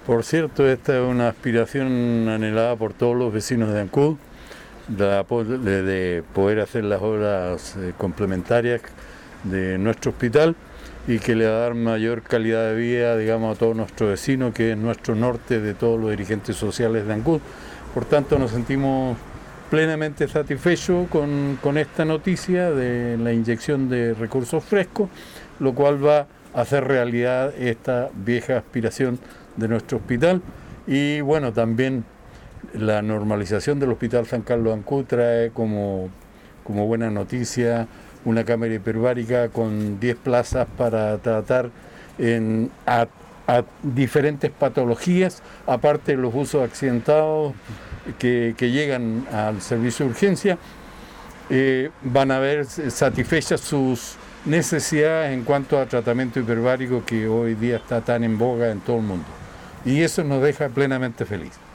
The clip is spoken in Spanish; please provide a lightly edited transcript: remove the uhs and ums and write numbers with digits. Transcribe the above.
Por cierto, esta es una aspiración anhelada por todos los vecinos de Ancud, de poder hacer las obras complementarias de nuestro hospital y que le va a dar mayor calidad de vida, digamos, a todos nuestros vecinos, que es nuestro norte de todos los dirigentes sociales de Ancud. Por tanto, nos sentimos plenamente satisfechos con esta noticia de la inyección de recursos frescos, lo cual va a hacer realidad esta vieja aspiración de nuestro hospital. Y bueno, también la normalización del Hospital San Carlos de Ancud trae como buena noticia una cámara hiperbárica con 10 plazas para tratar a diferentes patologías, aparte de los usos accidentados que llegan al servicio de urgencia. Van a ver satisfechas sus necesidades en cuanto a tratamiento hiperbárico que hoy día está tan en boga en todo el mundo. Y eso nos deja plenamente felices.